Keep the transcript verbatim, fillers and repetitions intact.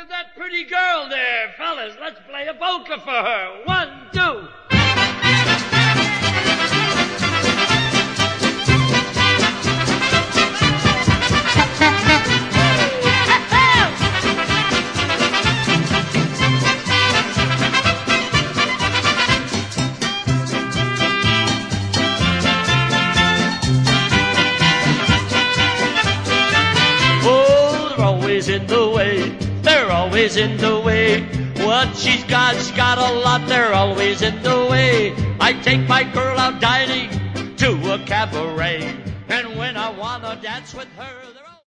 at that pretty girl there. Fellas, let's play a polka for her. One, two. In the way, they're always in the way. What she's got, she's got a lot, they're always in the way. I take my girl out dining to a cabaret, and when I wanna dance with her